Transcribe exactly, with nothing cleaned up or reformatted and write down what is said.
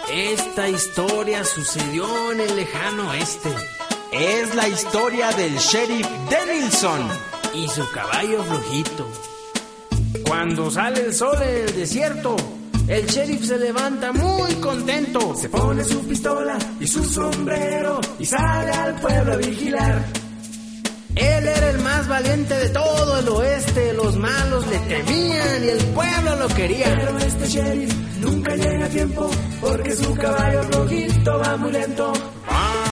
Esta historia sucedió en el lejano oeste. Es la historia del sheriff Denilson y su caballo flojito. Cuando sale el sol en el desierto, el sheriff se levanta muy contento. Se pone su pistola y su sombrero y sale al pueblo a vigilar. Él era el más valiente de todo el oeste. Los malos le temían y el pueblo lo quería. Pero este sheriff nunca llega a tiempo porque su caballo flojito va muy lento.